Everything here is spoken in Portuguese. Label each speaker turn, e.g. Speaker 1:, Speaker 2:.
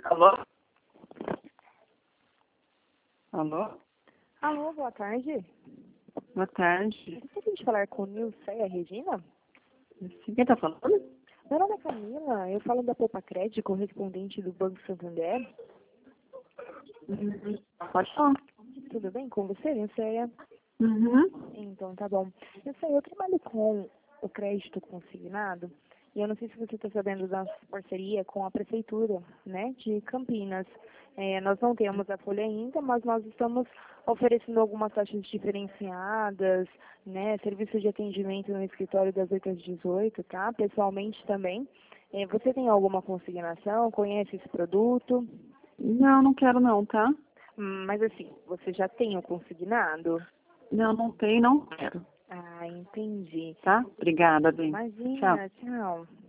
Speaker 1: Alô? Alô?
Speaker 2: Alô, boa tarde.
Speaker 1: Boa tarde.
Speaker 2: Gostaria de falar com o Nilce e a Regina?
Speaker 1: Sim, quem tá falando?
Speaker 2: Meu nome é Camila, eu falo da Poupa Crédito, correspondente do Banco Santander.
Speaker 1: Pode falar.
Speaker 2: Tudo bem com você, Nilceia?
Speaker 1: Uhum.
Speaker 2: Então, tá bom. Nilceia, eu trabalho com o crédito consignado e eu não sei se você está sabendo da nossa parceria com a Prefeitura, né, de Campinas. Nós não temos a folha ainda, mas nós estamos oferecendo algumas taxas diferenciadas, né, serviço de atendimento no escritório das 8 às 18, tá? Pessoalmente também. Você tem alguma consignação? Conhece esse produto?
Speaker 1: Não, não quero não, tá?
Speaker 2: Mas assim, você já tem o consignado?
Speaker 1: Não, não tem, não quero.
Speaker 2: Ah, entendi.
Speaker 1: Tá? Obrigada, bem. Tchau.
Speaker 2: Imagina, tchau.